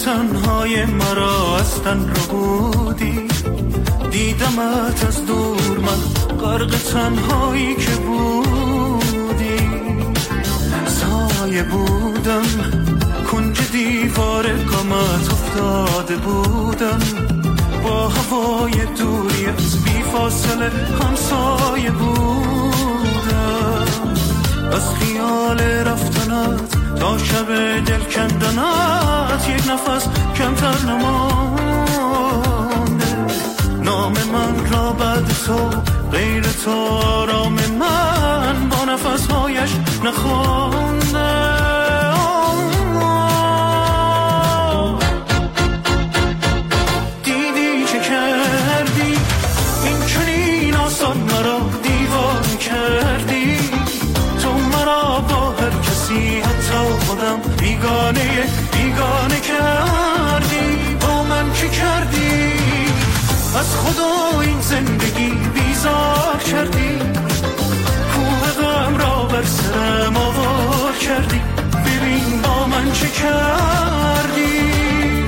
تنهای مرا از تن رو بودی، دیدمت از دور من غرق تنهایی که بودی، سایه بودم کنج دیوار غمت افتاده بودم، با هوای دوری از بی فاصله همسایه بودم، از خیال رفتنت تا شب دل کندنت یک نفس کمتر نمانده، نام من را بعد تو غیر تو آرام من با نفسهایش نخوانده. دیدی چه کردی این چنین آسان مرا دیوانه کردی، تو مرا با هر کسی حتی خودم بیگانه کردی، با من چه کردی از خدا این زندگی بیزار کردی، کوه غم را بر سرم آوار کردی، ببین با من چه کردی.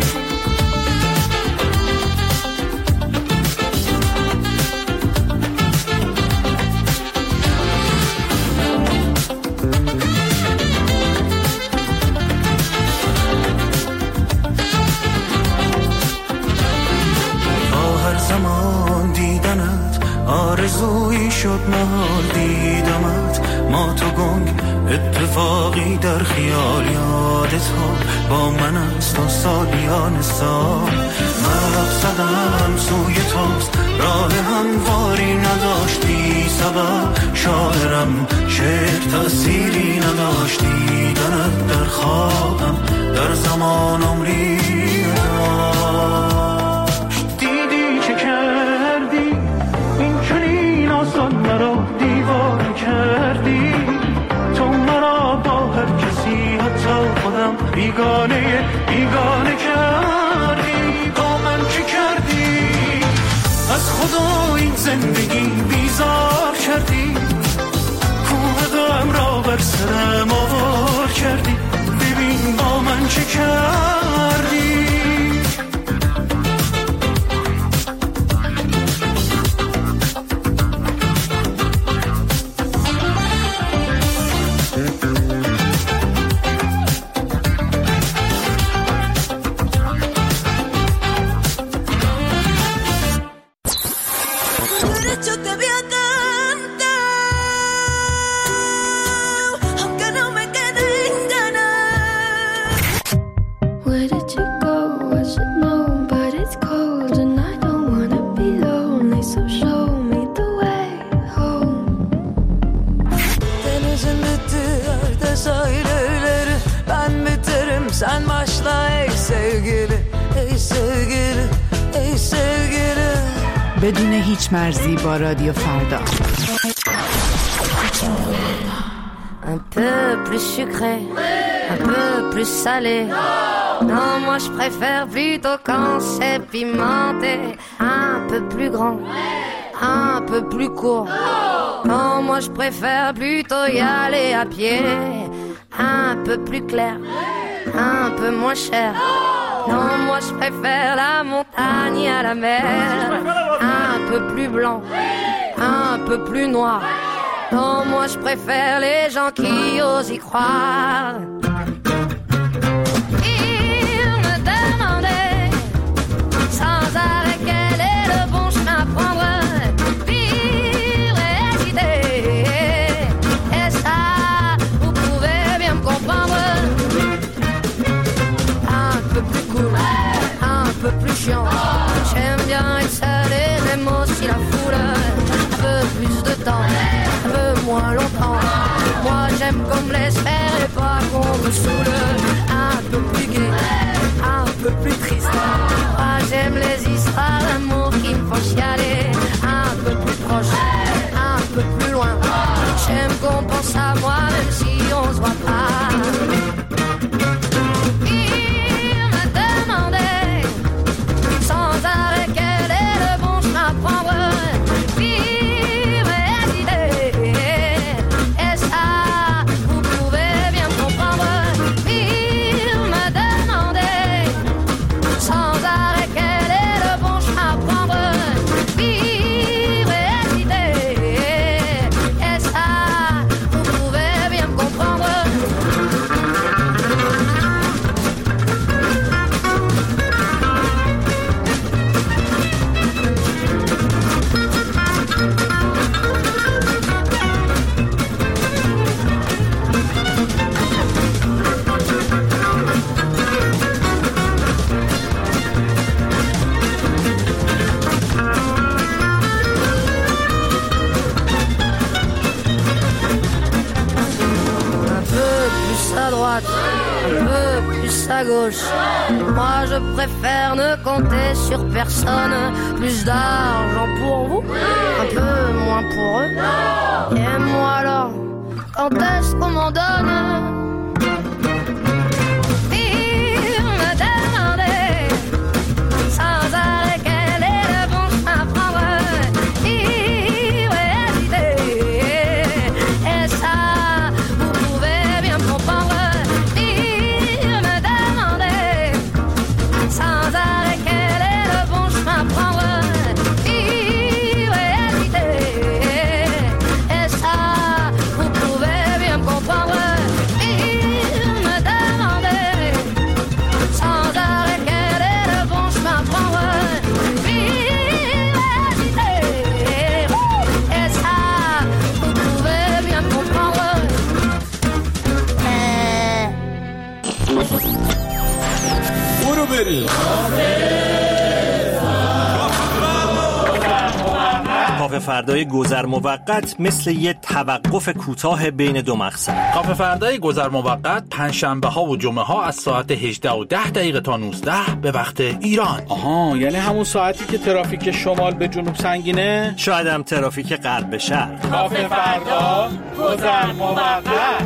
زمان دیدنت آرزویی شد محال دیدمت، ما تو گنگ اتفاقی در خیال یادت ها با من است و سالیان سال، مقصدم سوی توست راه همواری نداشتی، سبب شاعرم شعر تأثیری نداشتی، دیدنت در خوابم در زمان عمری آسان مرا دیوانه کردی، تو مرا با هر کسی حتی خودم بیگانه کردی، با من چه کردی از خدا این زندگی بیزار کردی، کوه غم را بر سرم آوار کردی، ببین با من چه کردی. Sen başla ey sevgili, ey sevgili, ey sevgili. بدون هیچ مرزی با رادیو فردا. Un peu plus sucré, un peu plus salé. Non, moi je préfère plutôt quand c'est pimenté. Un peu plus grand, un peu plus court. Non, moi je préfère plutôt y aller à pied. Un peu plus clair, un peu moins cher. Non, moi je préfère la montagne à la mer. Un peu plus blanc, un peu plus noir. Non, moi je préfère les gens qui osent y croire. Il me demandait sans arrêt quel est le bon chemin à prendre. Pire et hésiter. Et ça, vous pouvez bien me comprendre. Un peu plus cool, un peu plus chiant. J'aime bien être seul et j'aime aussi la foule. Un peu plus de temps, un peu moins longtemps. Moi j'aime qu'on me laisse faire et pas qu'on me saoule. Un peu plus gai, un peu plus triste. Moi j'aime les histoires d'amour qui me font chialer. Un peu plus proche, un peu plus loin. J'aime qu'on pense à moi même si on se voit pas. Il me demandait sans arrêt quel est le bon chemin à prendre. Vous pouvez bien comprendre. Il me demandait gauche. Moi je préfère ne compter sur personne. Plus d'argent pour vous, un peu moins pour eux. Et moi alors, quand est-ce qu'on m'en donne? کافه فردای گذر موقت مثل یه توقف کوتاه بین دو مقصد. کافه فردای گذر موقت پنجشنبه ها و جمعه ها از ساعت 18:10 تا 19 به وقت ایران. آها، یعنی همون ساعتی که ترافیک شمال به جنوب سنگینه؟ شاید هم ترافیک غرب به شرق. کافه فردا گذر موقت.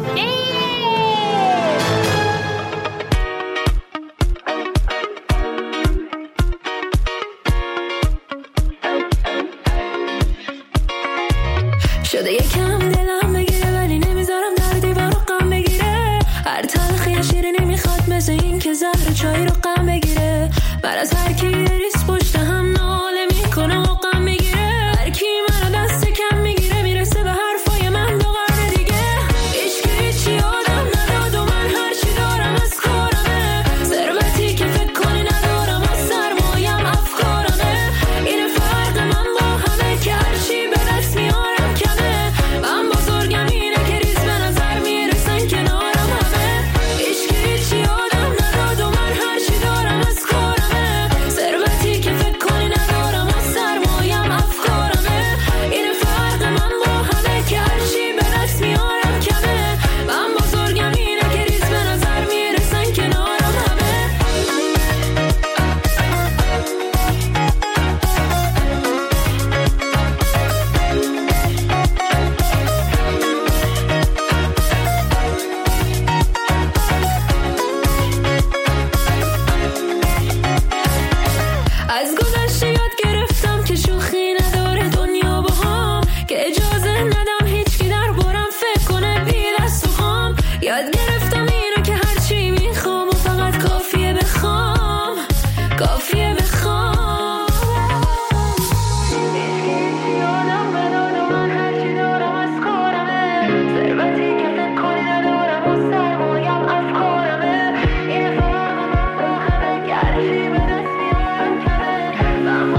شده یکم دلم بگیره ولی نمیذارم در دیوار رو غم بگیره. هر تلخی شیری نمیخواد مثل این که زهر چای رو غم بگیره. من از هر کی ریس پشت هم ناله میکنه و غم میگیره. هر کی منو دست کم میگیره میرسه به حرفای من دو قرن دیگه. هیچی آدم نداد و من هرچی دارم از کارمه. ثروتی که فکر کنی ندارم از سرمایم افکارمه. این فرق من با همه که هرچی به دست میارم کمه. من بزرگم اینه که ریز به نظر میرسن کنارم همه. هیچی آدم نداد و من هرچی دارم از کارمه. ثروتی که فکر کنی ندارم از سرمایم افکارمه. این فرق من با همه که هرچی به دست میارم کمه. من بزرگم اینه که ریز به نظر میرسن کنارم همه. از گذشته یاد گرفتم که شوخی نداره دنیا با هم. که اجازه ندم هیچکی در بارم فکر کنه بی دست و خام. یاد گرفتم اینو که هرچی میخوام و فقط کافیه بخوام. کافیه بخوام. هیچکی آدم نداد و من هرچی دارم از کارمه. ثروتی که فکر کنی ندارم از سرمایم افکارمه. این فرق من با همه که هرچی به دست میارم کمه. من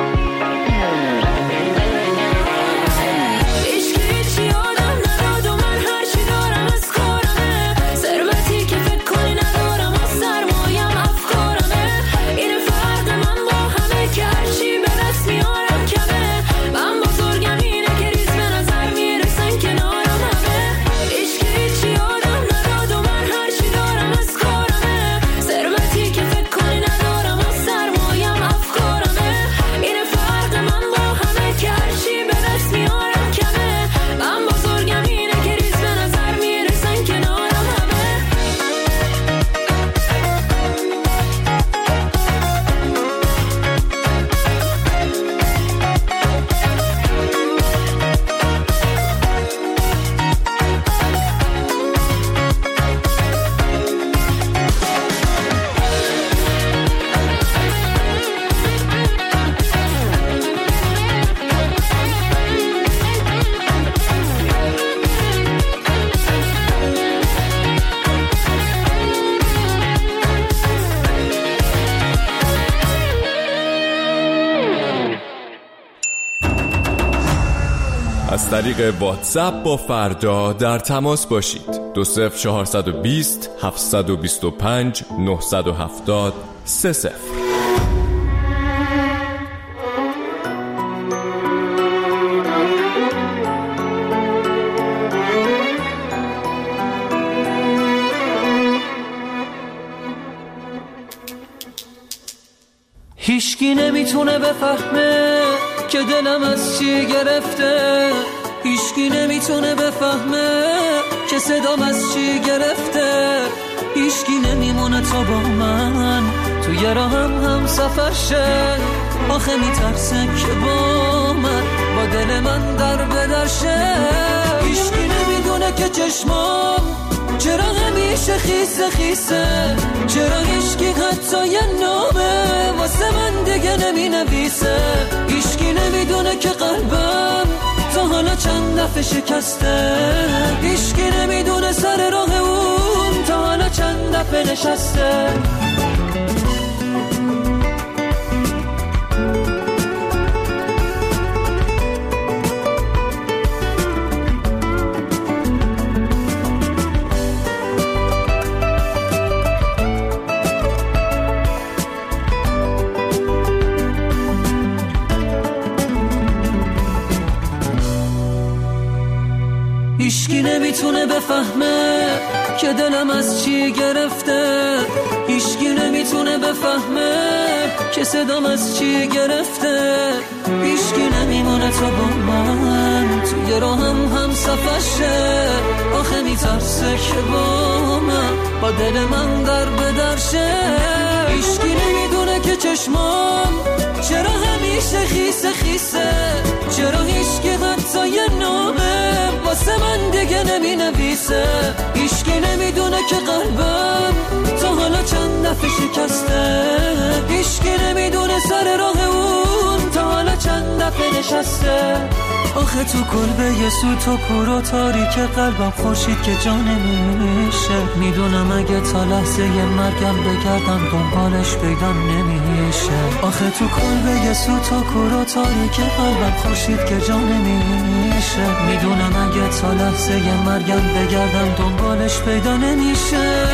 هیچی آدم نداد و من هرچی دارم از کارمه. ثروتی که فکر کنی ندارم از سرمایم افکارمه. این فرق من با همه که هرچی به دست میارم کمه. من بزرگم اینه که ریز به نظر میرسن کنارم همه. هیچی آدم نداد و من هرچی دارم از کارمه. ثروتی که فکر کنی ندارم از سرمایم افکارمه. این فرق من با همه که هرچی به دست میارم کمه. من بزرگم اینه که ریز به نظر میرسن کنارم همه. از طریق واتساپ با فردا در تماس باشید. 20420 725 970 30. هیچکی نمیتونه بفهمه که دلم از چی گرفته، هیچکی نمیتونه بفهمه که صدام از چی گرفته، هیچکی نمیمونه تا با من توی راهم هم سفر شه. آخه میترسه که با من با دل من در بدرشه. هیچکی نمیدونه که چشمام چرا همیشه خیسه خیسه، چرا هیچکی حتی یه نامه واسه من دیگه نمی نویسه. هیچکی نمیدونه که قلبم تا حالا چند دفعه شکسته، هیچکی نمیدونه سر راه اون تا حالا چند دفعه نشسته. هیچکی نمیتونه بفهمه که دلم از چی گرفته، هیچکی نمیتونه بفهمه که صدام از چی گرفته، هیچکی نمیمونه تا با من توی راهم هم سفر شه. آخه میترسه که با من با دل من در بدرشه. هیچکی نمیدونه که چشمام چرا همیشه خیسه خیسه، چرا هیچکی حتی یه نامه واسه من دیگه نمی نویسه. هیچکی نمیدونه که قلبم تا حالا چند دفعه شکسته، هیچکی نمیدونه سر راه اون تا حالا چند دفعه نشسته. آخه تو کلبه یه سوت و کور و تاریک قلبم خورشید که جا نمیشه. میدونم اگه تا لحظه یه مرگم بگردم دنبالش پیدا نمیشه. آخه تو کلبه یه سوت و کور و تاریک قلبم خورشید که جا نمیشه. میدونم اگه تا لحظه یه مرگم بگردم دنبالش پیدا نمیشه.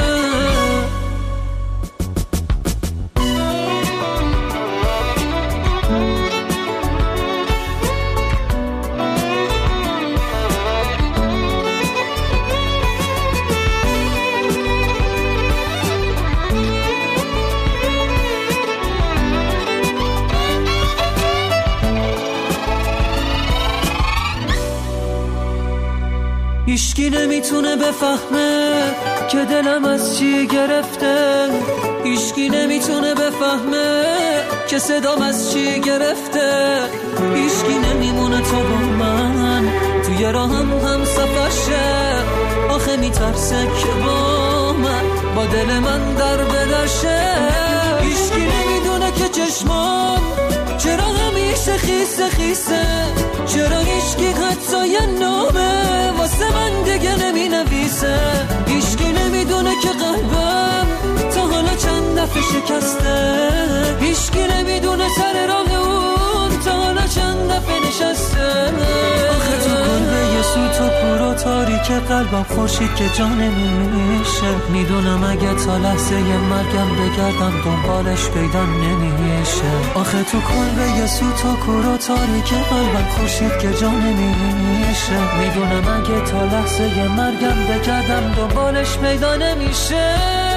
هیچکی نمیتونه بفهمه که دلم از چی گرفته، هیچکی نمیتونه بفهمه که صدام از چی گرفته، هیچکی نمیمونه تا با من توی راهم هم سفر شه. آخه میترسه که با من با دل من در بدرشه. هیچکی نمیدونه که چشمام چرا همیشه خیسه خیسه، چرا هیچکی حتی یه نامه واسه من دیگه نمی نویسه. هیچکی نمیدونه که قلبم تا حالا چند دفعه شکسته، هیچکی نمیدونه سر راه اون تا حالا چند دفعه نشسته. آخه تو کلبه یه سوت و کور و تاریک قلبم خورشید که جا نمیشه. میدونم اگه تا لحظه یه مرگم بگردم دنبالش پیدا نمیشه. آخه تو کلبه یه سوت و کور و تاریک قلبم خورشید که جا نمیشه. میدونم اگه تا لحظه یه مرگم بگردم دنبالش پیدا نمیشه.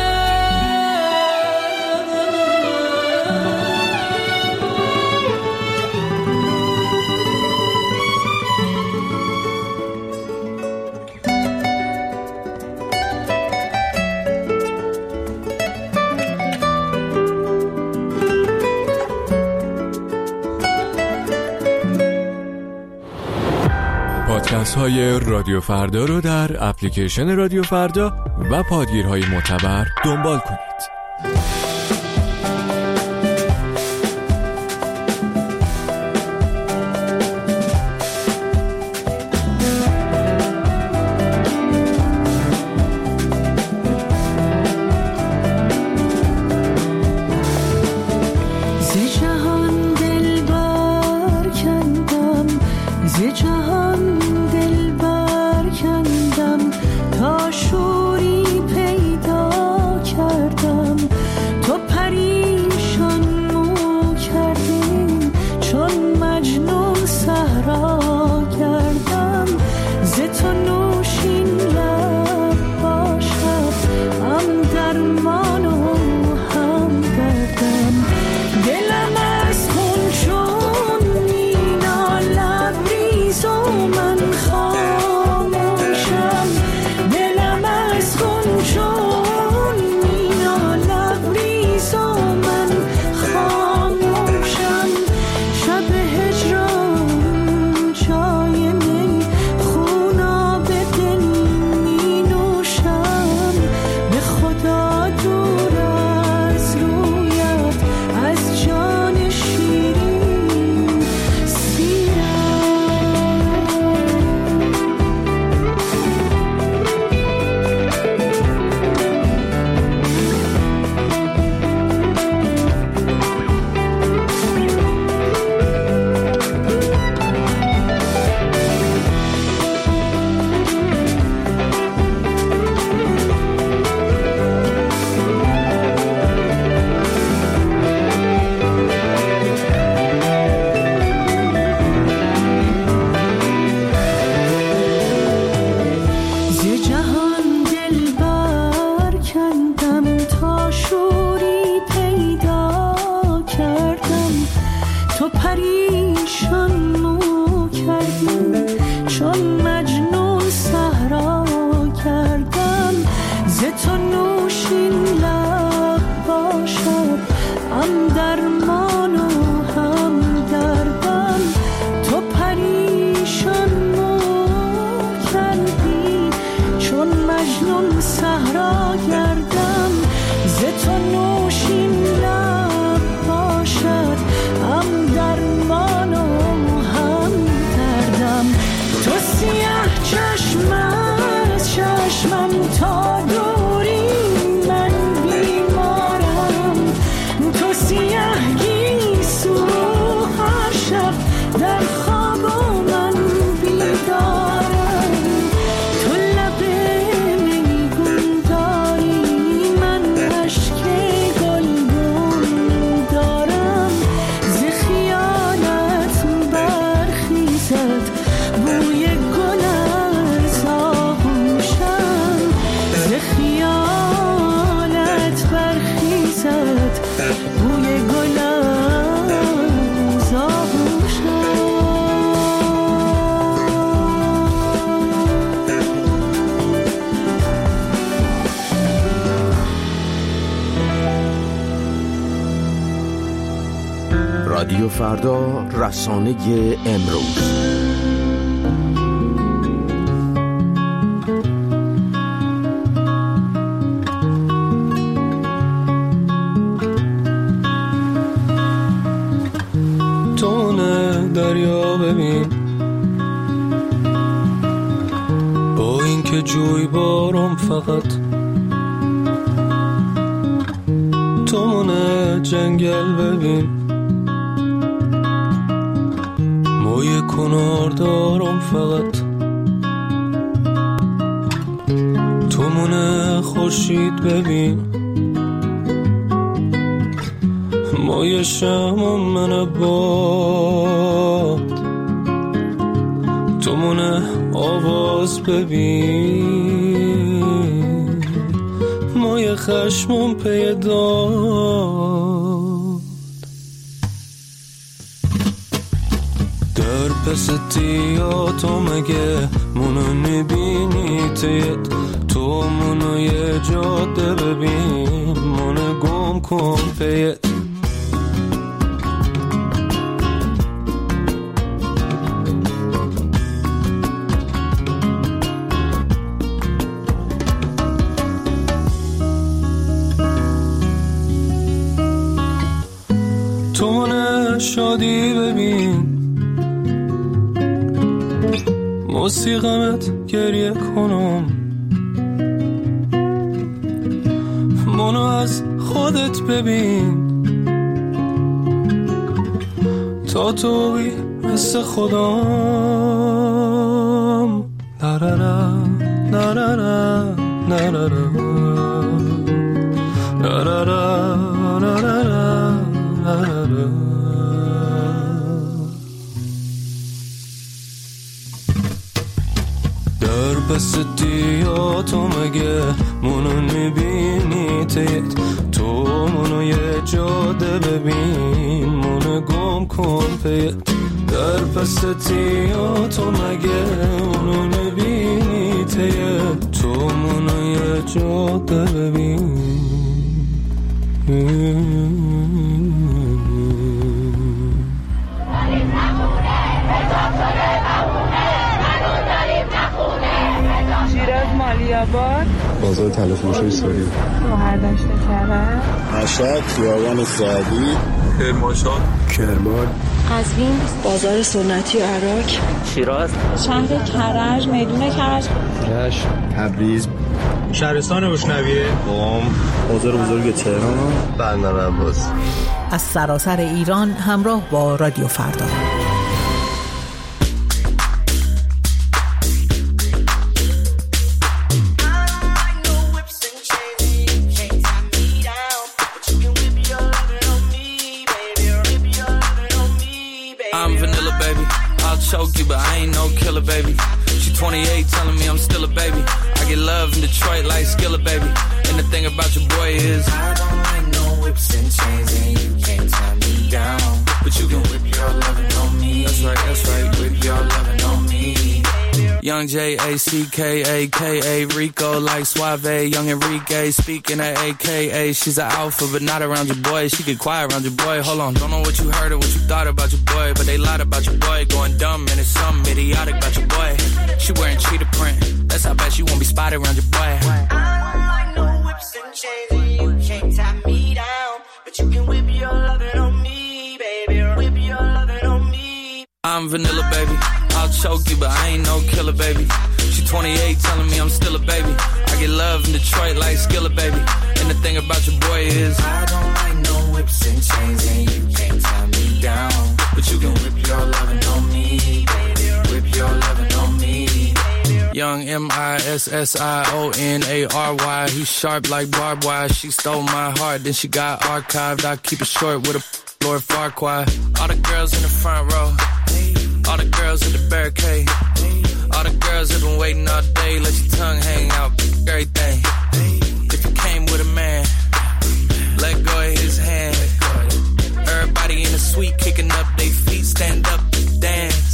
پادکست های رادیو فردا رو در اپلیکیشن رادیو فردا و پادگیرهای معتبر دنبال کنید. هم درمان و هم دردم. تو پریشان مو کردی چون مجنون صحرا گردم. ز تو نوشین لب باشد هم درمان و هم دردم. تو سیاه چشم از چشمم تا دوری من بیمارم. تو سیاه گیسو هر شب در خواب من بیدارم. تو لب میگون داری من عشق گلگون دارم. ز خیالت برخیزد بوی گل از آغوشم. ز خیالت برخیزد بوی گل از آغوشم. رادیو فردا، رسانه امروز. تونه دریا ببین با این که جوی بارم فقط. تونه جنگل ببین موی کنار دارم فقط. تمونه خورشید ببین موی شمم من باد. تمونه آواز ببین موی خشمم پیداد. در پس تیاتو مگه منو میبینی تیت. تو منو یه جاده ببین منو گم کن پیت. تو منو شادی ببین موسیقمت گریه کنم. منو از خودت ببین تا توی مثل خودم. نرارا نرارا نرارا نرارا نرارا نرارا. در بستیاتو مگه منو میبینی تیت. تو منو یه جاده ببین منو گم کن پیت. در بستیاتو مگه منو میبینی تیت. تو منو یه جاده ببین. شیراز مالیاباد، بازار طلا فروشی سوری، مهردشت کرد، مشهد، خیابان سعدی، کرمانشاه، کرمان، قزوین، بازار سنتی عراق، شیراز، شهر کرج، میدون کرج، رشت، تبریز، شهرستان روشنویه، قم، بازار بزرگ تهران، بندر عباس. از سراسر ایران همراه با رادیو فردا. I'm vanilla, baby. I'll choke you, but I ain't no killer, baby. She 28, telling me I'm still a baby. I get love in Detroit like Skillet, baby. And the thing about your boy is I don't like no whips and chains, and you can't tie me down. But you can whip your lovin' on me. That's right, whip your lovin' on me. Young J-A-C-K-A-K-A, Rico like Suave, Young Enrique, speaking at AKA. She's an alpha, but not around your boy. She get quiet around your boy. Hold on, don't know what you heard or what you thought about your boy, but they lied about your boy. Going dumb and it's something idiotic about your boy. She wearing cheetah print, that's how bad she won't be spotted around your boy. I don't like no whips and chains, and you can't tie me down, but you can whip your lovin' on me, baby. Whip your lovin' on me. I'm vanilla, baby. I'll choke you, but I ain't no killer, baby. She 28, telling me I'm still a baby. I get love in Detroit like Skillet, baby. And the thing about your boy is I don't like no whips and chains, and you can't tie me down, but you can whip your lovin' on me, baby. Whip your lovin' on me. Young M-I-S-S-I-O-N-A-R-Y. He's sharp like barbed wire. She stole my heart, then she got archived. I keep it short with a Lord Farquaad. All the girls in the front row, all the girls in the barricade, all the girls have been waiting all day. Let your tongue hang out, everything. If you came with a man, let go of his hand. Everybody in the suite kicking up their feet, stand up, dance.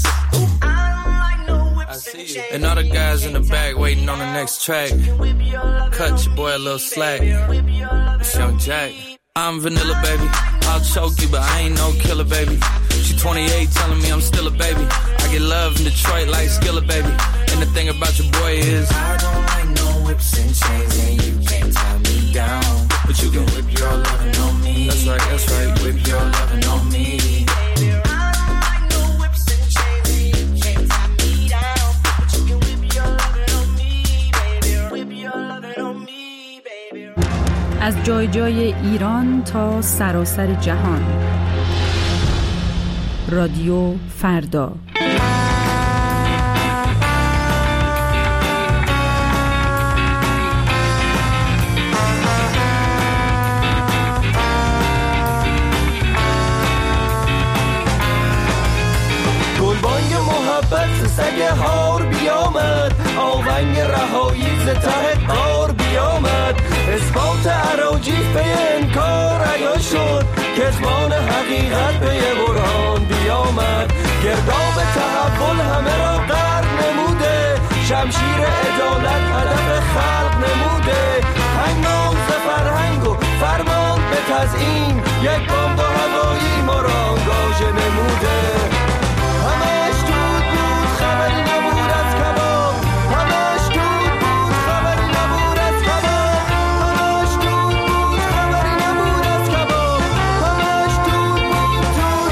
I see you. And all the guys in the back waiting on the next track. Cut your boy a little slack. It's Young Jack. I'm vanilla, baby. I'll choke you, but I ain't no killer, baby. She 28, telling me I'm still a baby. I get love in Detroit like Skillet, baby. And the thing about your boy is I don't like no whips and chains, and you can't tie me down, but you can whip your lovin' on me. That's right, that's right. Whip your lovin' on me. از جای جای ایران تا سراسر جهان. رادیو فردا. گلبانگ محبت سگ هار بیامد، آونگ رهایی ز ته قار بیامد. اثبات اراجیف به انکار عیان شد، کتمان حقیقت به برهان بیامد. گرداب تحول همه را غرق نموده، شمشیر عدالت هدف خلق نموده. هنگام ز فرهنگ و فرمان به تزیین، یک بمب هوایی ما را آنگاژه نموده. همش دود بود خبری نبود از کباب، همش دود بود خبری نبود از کباب، همش دود بود خبری نبود از کباب، همش دود بود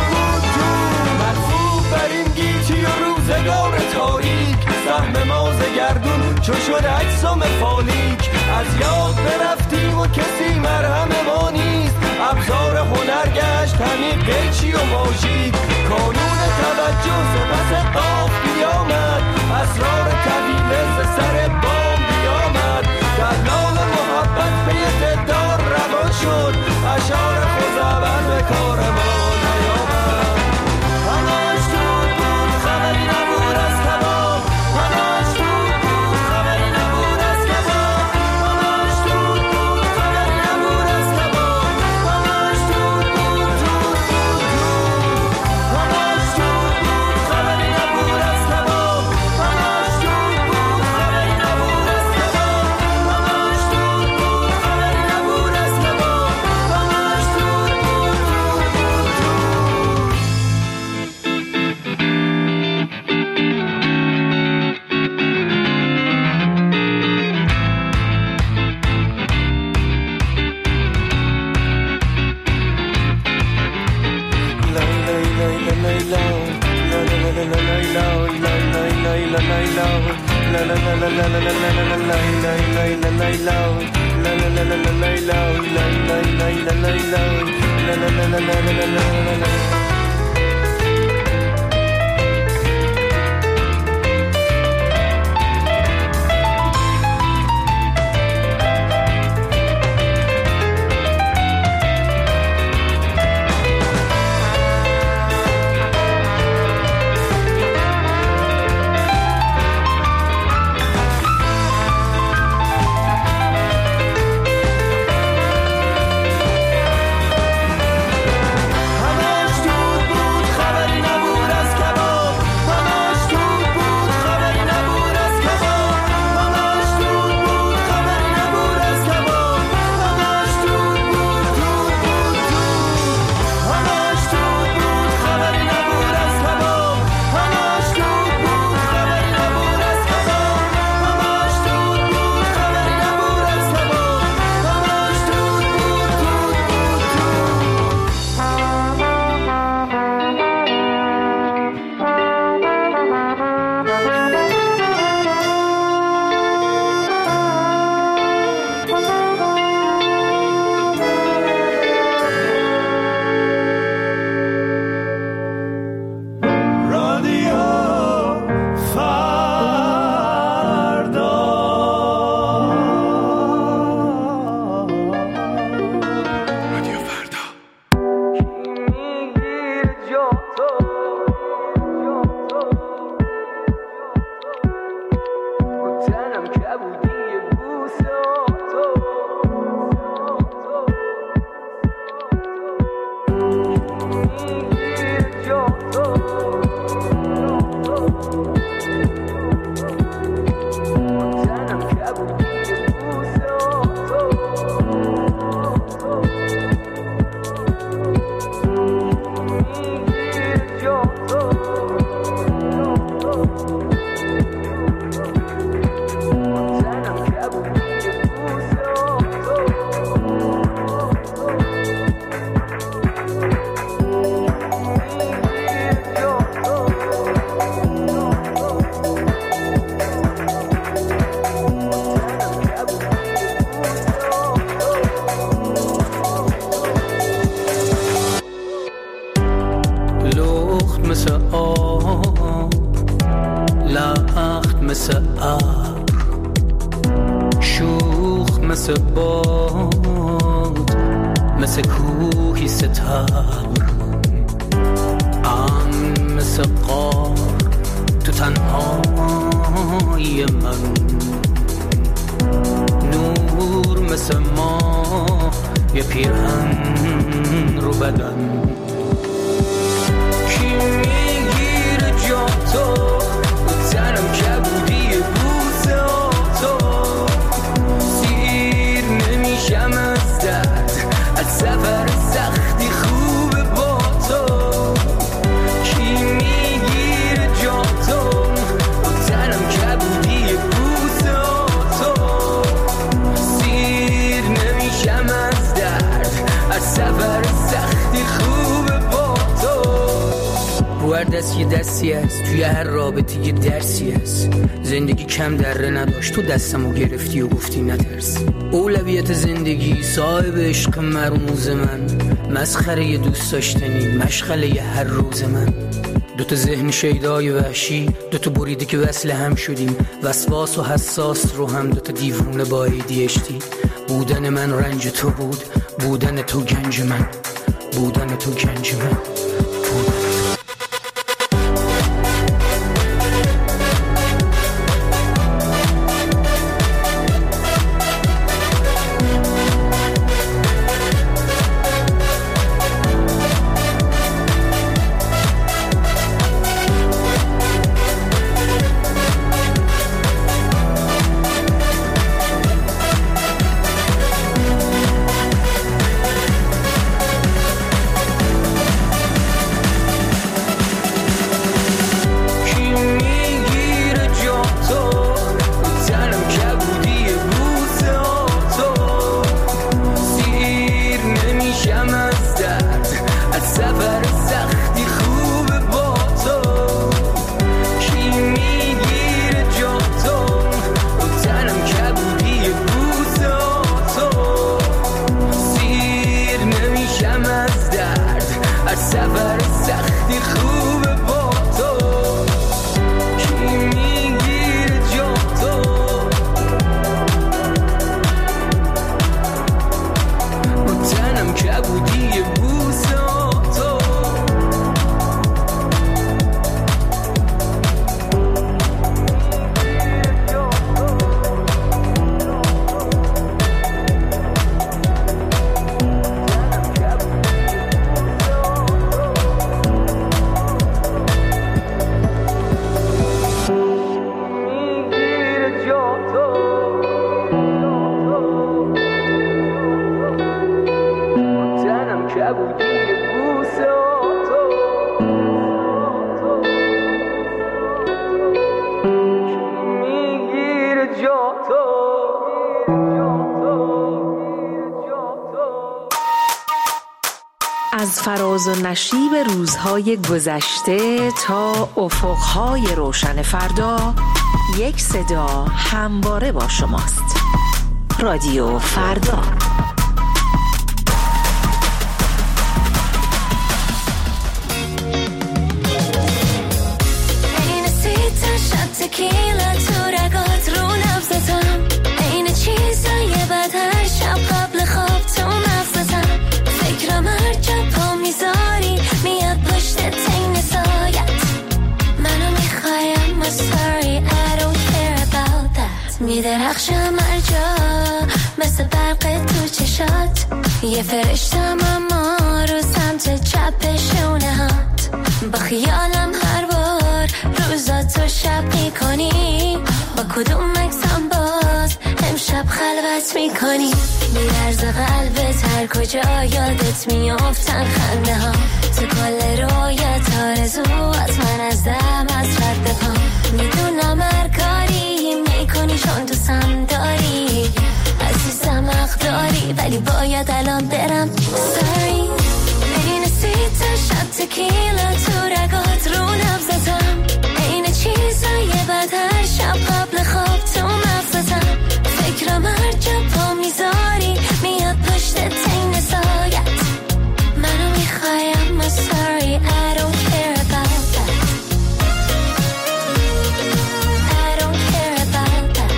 مرفوع بر این گیتی و روزگار تاریک. سهم ما ز گردون چو شد اجسام فالیک، از یاد برفتیم و کسی مرهم ما نیست. ابزار هنر گشت همین قیچی و ماژیک، کانون توجه ز پس قاف بیامد، اسرار طویله ز سر بام بیامد. دلال محبت پی دلدار روان شد، اشعار خوزعبل به کار ما نیامد. همش دود بود خبری نبود از کباب، همش دود بود خبری نبود از کباب، همش دود بود خبری نبود از کباب، همش دود بود همش دود بود خبری نبود از کباب، همش دود بود خبری نبود از کباب، همش دود بود خبری نبود از کباب، همش دود دستی است توی هر رابطه یه درسی است. زندگی کم دره نداشت، تو دستمو گرفتی و گفتی نترس. اولویت زندگی صاحب عشق مرموز من، مسخره ی دوست داشتنی مشغله ی هر روز من. دوتا ذهن شیدای وحشی، دوتا بریده که وصل هم شدیم، وسواس و حساس رو هم دوتا دیوونه با ADHD. بودن من رنج تو بود، بودن تو گنج من، بودن تو گنج من. از فراز و نشیب روزهای گذشته تا افقهای روشن فردا، یک صدا همواره با شماست. رادیو فردا. این سیتا شد تکیلا تو رگات رو نبزتم، این چیزای بد هر شب قبل خواب تو مغزتم، فکرم هر جا پا میذاری میاد پشت تین سایت، منو میخوایم I'm sorry I don't care about that، میدرخشم هر جا مثل برق تو چشات، یه فرشتم اما رو سمت چپش و خیالم هر بار روزا تو شب میکنی، با کدوم مکسم باز امشب خلوت میکنی. میرز قلبت هر کجا یادت میافتن خنده ها، تو کل رویت آرزوات من از دم از رد پا. میدونم هر کاری میکنی چون دوستم داری، عزیزم حق داری ولی باید الان برم. Sorry بین سیت شب تکیلا تو رگات رو نبزتم، این چیزای بد هر شب قبل خواب تو مغزتم. فکرم هر جا پا میذاری میاد پشت تین سایت، منو میخوایم. I'm sorry I don't care about that. I don't care about that.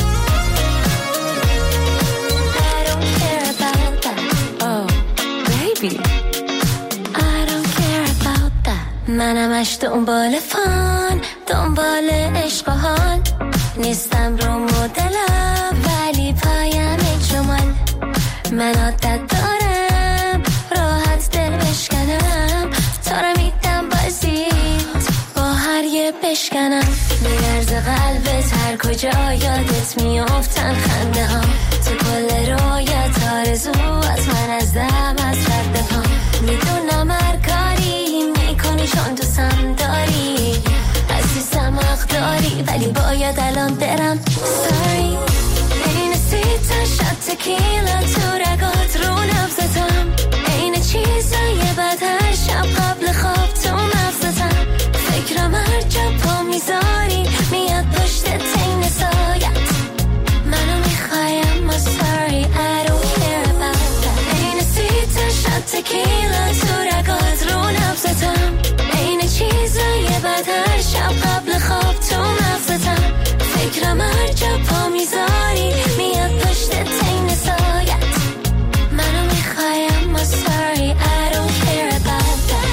I don't care about that. Oh baby I don't care about that. منمش دنبال فان، دنبال عشق و حال، نیستم رو مدلم ولی پایم جمال. من عادت دارم راحت دل بشکنم، تا رو میدم بازیت با هر یه بشکنم. میرز قلبت هر کجا یادت میافتن خنده ها، تو کل رویت آرزوات من از دم از رد پا. میدونم هر کاری میکنی چون دوستم داری، عزیزم حق داری ولی باید الان برم. Sorry این سیتا شب تکیلا تو رگات رو نبزتم، این چیزای بد هر شب قبل خواب تو مغزتم. فکرم هر جا پا میذاری میاد پشت تین سایت، منو میخوایم. I'm sorry I don't care about that. این سیتا شب تکیلا تو رگات رو نبزتم، این چیزای بد هر شب قبل خواب تو مغزتم. فکرم هر جا پا میذاری میاد پشت تین سایت، منو میخوایم. I'm sorry I don't care about that.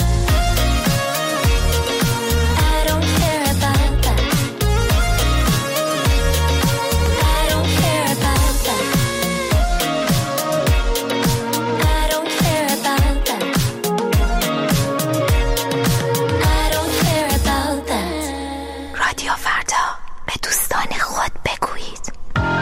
I don't care about that. I don't care about that. I don't care about that. I don't care about that. رادیو فردا، به دوستان خود بگویید.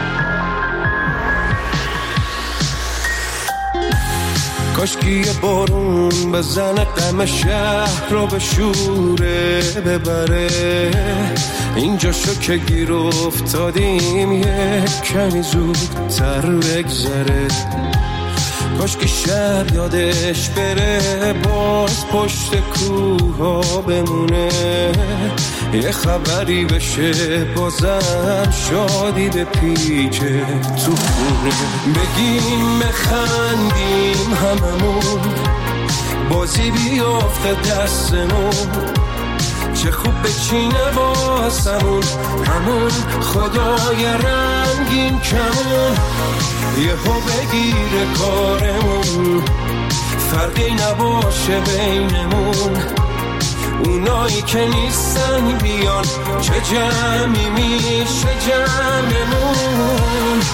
کاشکی یه بارون بزنه غم شهر رو به شوره ببره، اینجا شو که گیر افتادیم یه کمی زودتر بگذره. کاشکی شهر یادش بره باز پشت کوه ها بمونه، یه خبری بشه بازم شادی به پیچه تو خونه. بگیم بخندیم هممون، بازی بیافته دستمون، چه خوب بچینه واسمون همون خدای رنگین کمون. یهو بگیره کارمون، فرقی نباشه بینمون، اونایی که نیستن بیان، چه جمعی میشه جمعمون.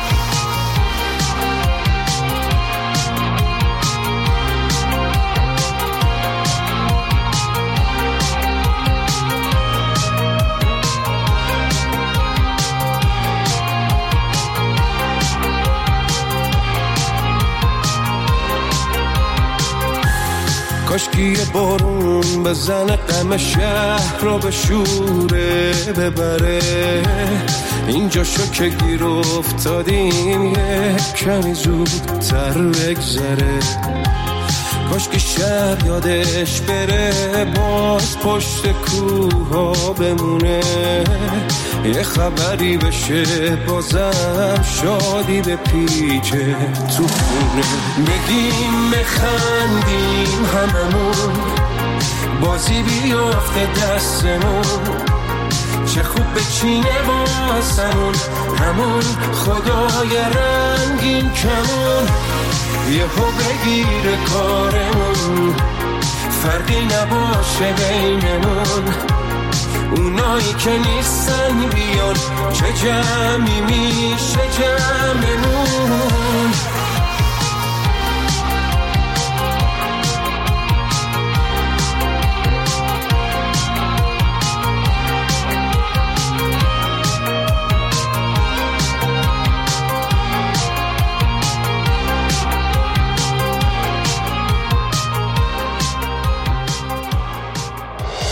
کاشکی یه بارون بزنه غم شهر رو به شوره ببره، اینجا شو که گیر افتادیم یه کمی زودتر بگذره. کاشکی شب یادش بره باز پشت کوه ها بمونه، یه خبری بشه بازم شادی به پیچه تو خونه. بگیم بخندیم هممون، بازی بیافته دستمون، چه خوب بچینه واسمون همون خدای رنگین کمون. یهو بگیره کارمون، فرقی نباشه بینمون، اونایی که نیستن بیان، چه جمعی میشه جمعمون.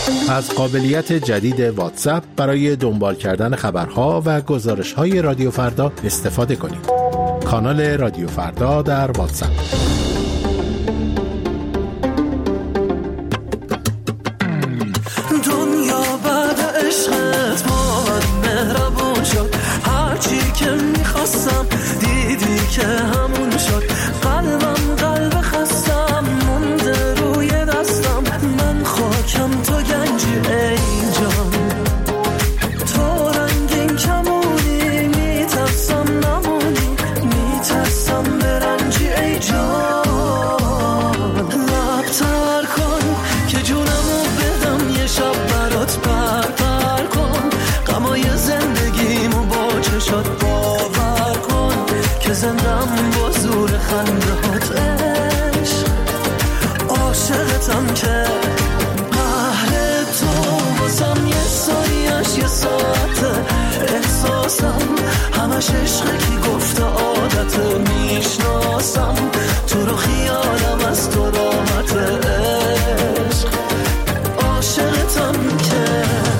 از قابلیت جدید واتساپ برای دنبال کردن خبرها و گزارش‌های رادیو فردا استفاده کنید. کانال رادیو فردا در واتساپ. دنیا بعد عشقت با من مهربون شد، هرچی که میخواستم دیدی که همون شد. قلبم قلب خستم مونده روی دستم، من خاکم تو گنجی ای جان، تو رنگین کمونی میترسم نمونی، میترسم برنجی ای جان. لبتر کن که جونمو بدم یه شب برات پر کن، غمای زندگیمو با چشات باور کن که زندم با زور خنده هات عشق. عاشقتم که قهر تو واسم یه سایش یه ساعته، احساسم همش عشقه کی گفته عادته، میشناسم تو رو خیالم از تو راحته عشق. عاشقتم که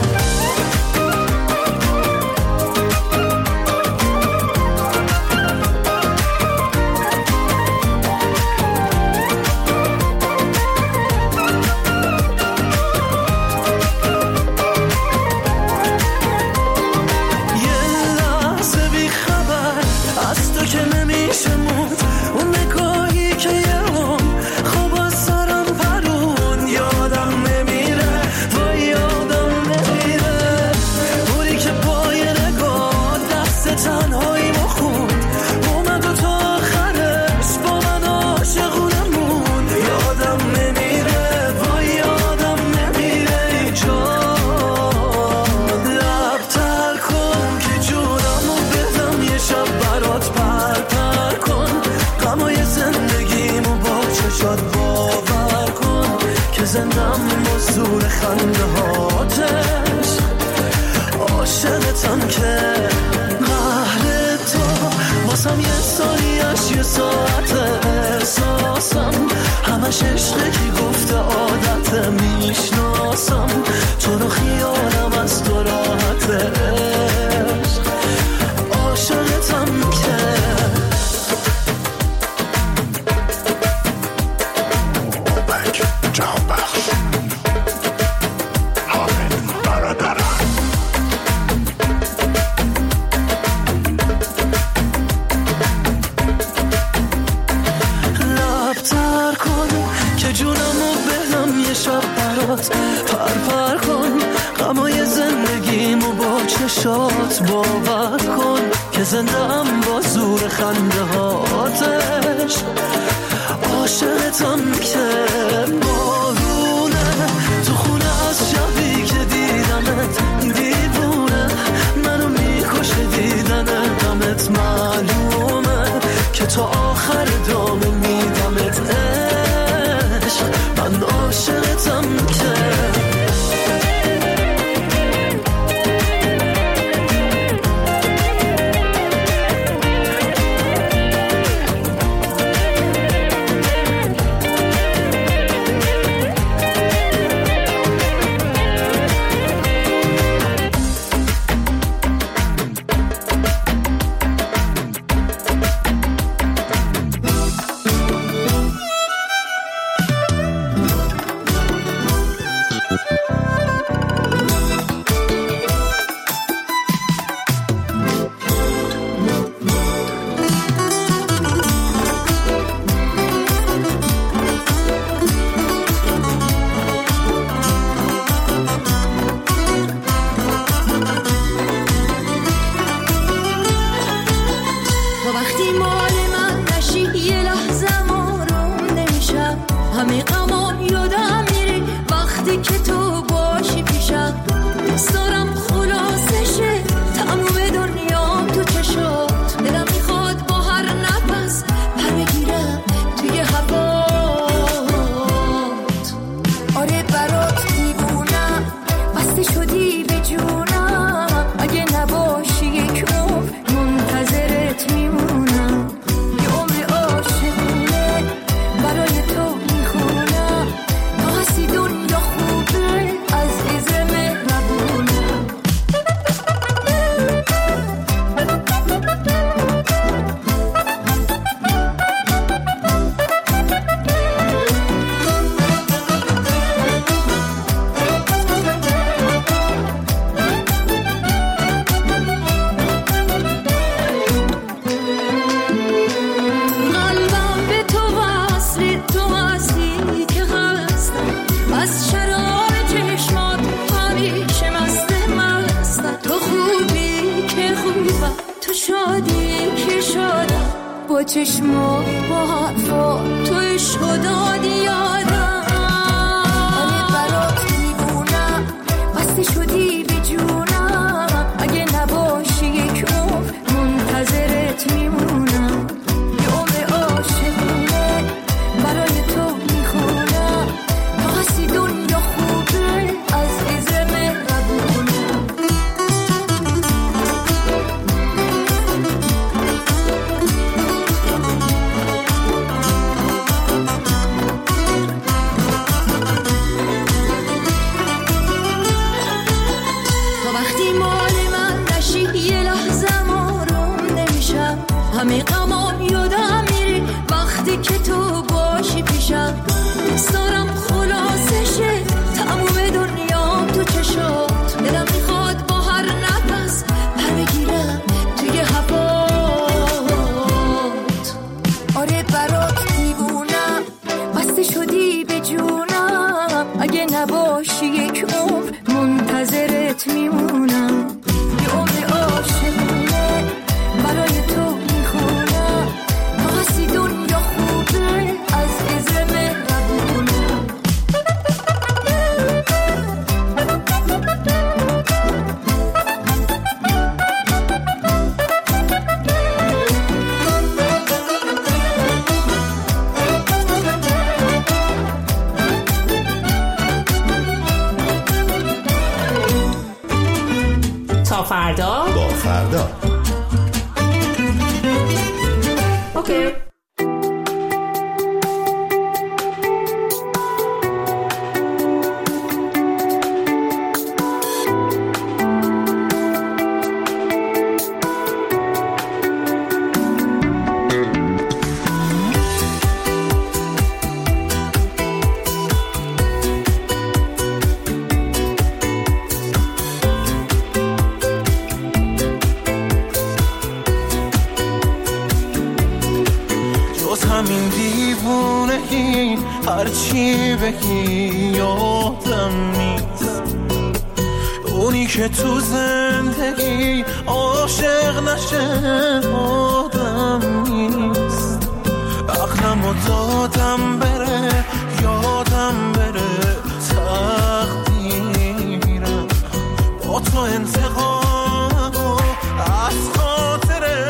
زندم مزدور خنده هاتش. عاشقتم که قهر تو واسم یه سالیش یه ساعته، احساسم همش عشقه کی گفته عادته، میشناسم تو رو خیالم از تو راحته عشق. عاشقتم که پر کن، غمای زندگیمو با چشات باور کن که زندم با زور خنده هاتش. عاشقتم که بارونه تو خونه از شبی که دیدمت، دیوونه منو میکشه دیدن غمت، معلومه که تا آخر دام میدمت عشق. من عاشقتم که برای تو میخونم، تو هستی دنیا خوبه چشمات با حرفا تو عشق دادی یادم. آره برات میمونم بسته شدی به جونم، اگه نباشی یک عمر منتظرت میمونم. یه عمر عاشقونه برای تو میخونم، تا هستی دنیا خوبه عزیزم مهربونم. همه غمام یادم میره وقتی که تو باشی پیشم. دوست دارم خلاصشه تموم دنیا تو چشات، دلم میخواد با هر نفس پر بگیرم توی هوات. آره برات میمونم بسته شدی به جونم، اگه نباشی یک عمر منتظرت میمونم. یه عمر عاشقونه برای تو میخونم، تا هستی دنیا خوبه عزیزم مهربونم. تا فردا با فردا. اوکی. همین دیوونگی هرچی بگی یادم نیست، اونی که تو زندگی عاشق نشه آدم نیست. عقلمو دادم بره یادم بره تقدیرم، با تو انتقامو از خاطره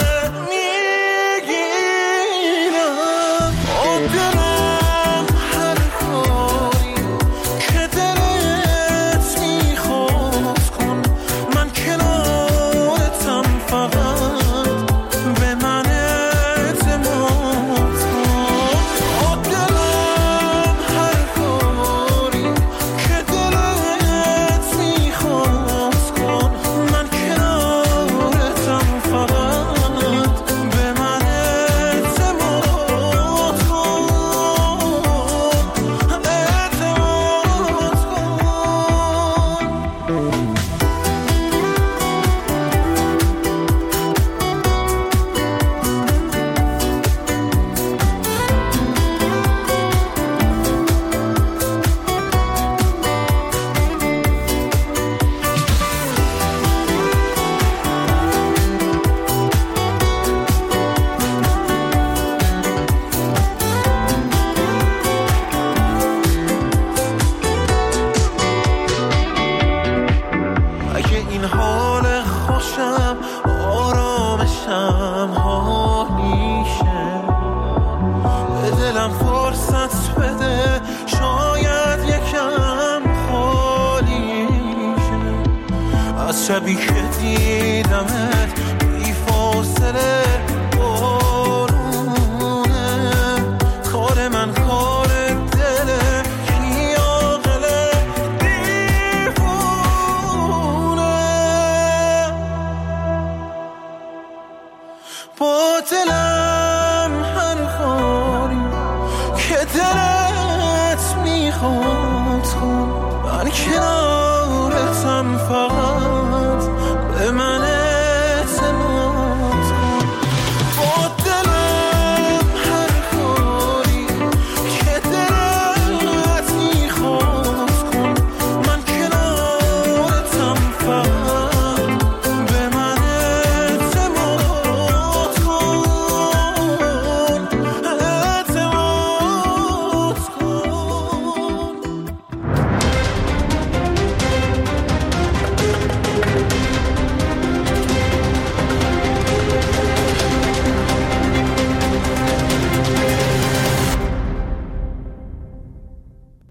دلم هر کاری که دلت میخواد کن، من کنارتم فقط به من اعتماد کن. دلم هر کاری که دلت میخواد کن، من کنارتم فقط به من اعتماد کن. اگه این حال خوشم آرامشم حالیشه، به دلم فرصت بده شاید یکم خالیشه. از شبی که دیدمت بی فاصله